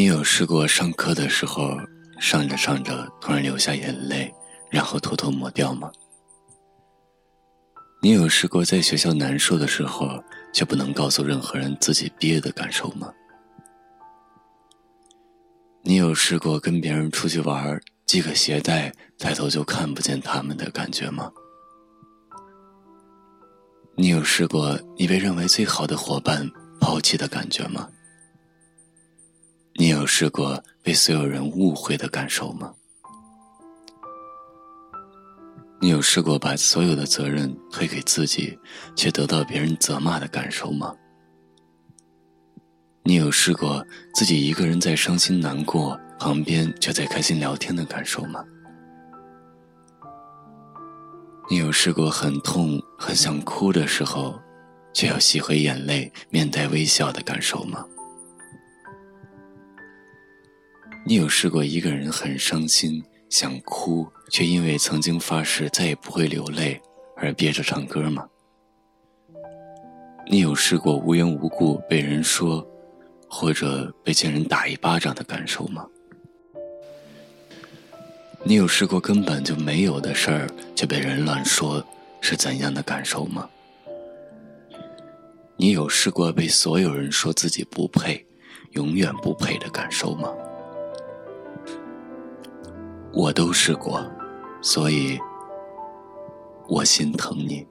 你有试过上课的时候上着上着突然流下眼泪，然后偷偷抹掉吗？你有试过在学校难受的时候却不能告诉任何人自己憋的感受吗？你有试过跟别人出去玩，系个鞋带，抬头就看不见他们的感觉吗？你有试过你被认为最好的伙伴抛弃的感觉吗？你有试过被所有人误会的感受吗？你有试过把所有的责任推给自己，却得到别人责骂的感受吗？你有试过自己一个人在伤心难过，旁边却在开心聊天的感受吗？你有试过很痛很想哭的时候，却要吸回眼泪，面带微笑的感受吗？你有试过一个人很伤心想哭，却因为曾经发誓再也不会流泪而憋着唱歌吗？你有试过无缘无故被人说，或者被亲人打一巴掌的感受吗？你有试过根本就没有的事儿却被人乱说，是怎样的感受吗？你有试过被所有人说自己不配，永远不配的感受吗？我都试过，所以我心疼你。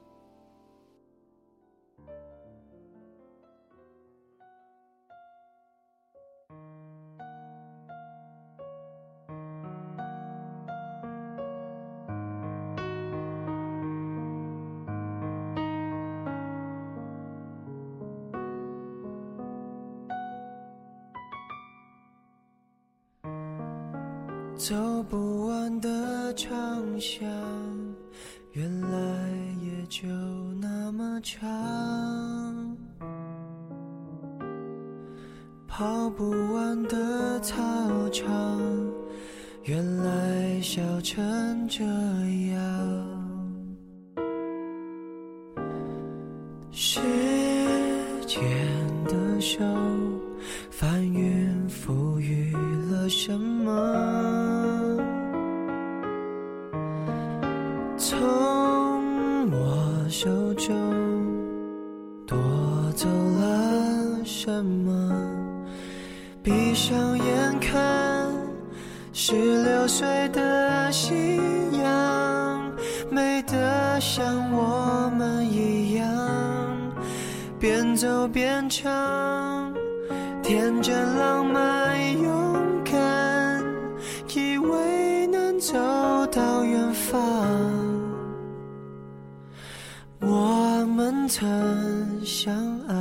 走不完的长巷，原来也就那么长。跑不完的操场，原来笑成这样。时间的手翻云覆雨了什么？从我手中夺走了什么？闭上眼看16岁的夕阳，美得像我们一样，边走边唱，天真浪漫勇敢，以为能走到远方。我们曾相爱，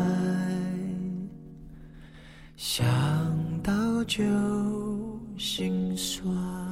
想到就心酸。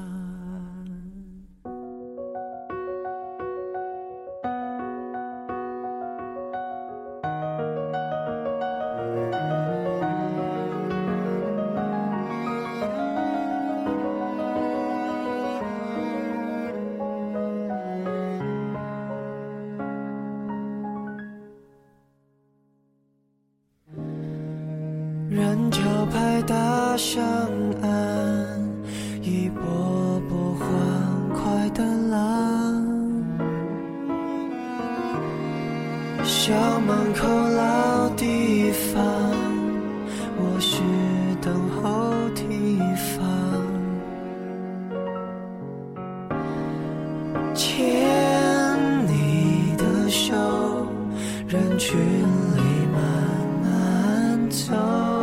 人潮拍打上岸，一波波欢快的浪。校门口老地方，我是等候提防。牵你的手，人群里慢慢走。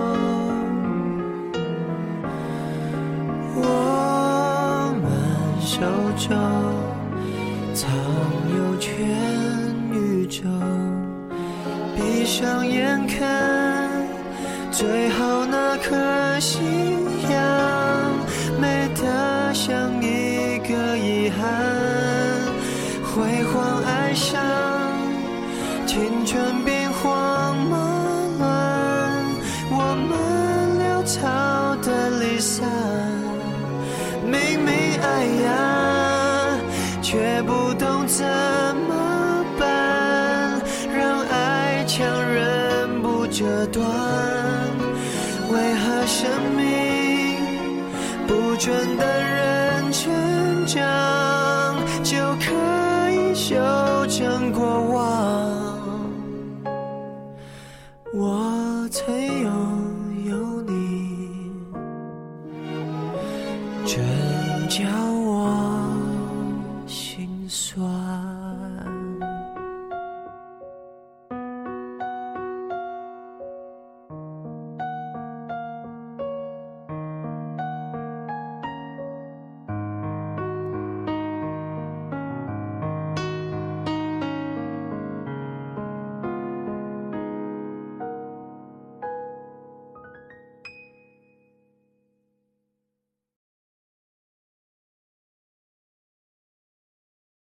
手中藏有全宇宙，闭上眼看最后那颗夕阳，美得像一个遗憾。辉煌爱上青春兵荒马乱，我们潦草的离散，明明爱呀，却不懂怎么办，让爱强忍不折断，为何生命不倦的人成长，就可以修正过往。我曾拥有你，真叫我心酸。